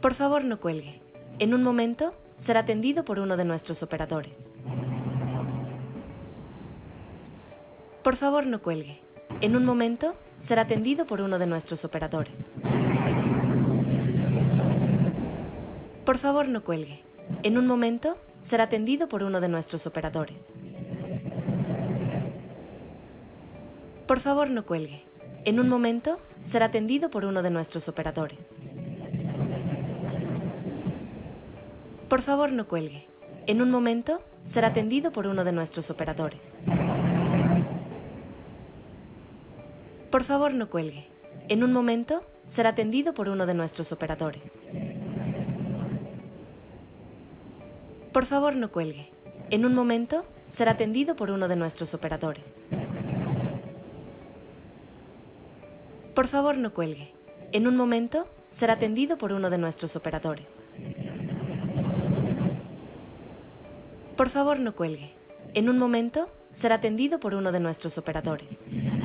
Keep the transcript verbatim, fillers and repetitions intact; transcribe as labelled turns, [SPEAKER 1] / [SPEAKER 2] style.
[SPEAKER 1] Por favor, no cuelgue. En un momento, será atendido por uno de nuestros operadores. Por favor, no cuelgue. En un momento, será atendido por uno de nuestros operadores. Por favor, no cuelgue. En un momento, será atendido por uno de nuestros operadores. Por favor, no cuelgue. En un momento, será atendido por uno de nuestros operadores. Por favor, no cuelgue. En un momento, será atendido por uno de nuestros operadores. Por favor, no cuelgue. En un momento, será atendido por uno de nuestros operadores. Por favor, no cuelgue. En un momento, será atendido por uno de nuestros operadores. Por favor, no cuelgue. En un momento, será atendido por uno de nuestros operadores. Por favor, no cuelgue. En un momento, será atendido por uno de nuestros operadores.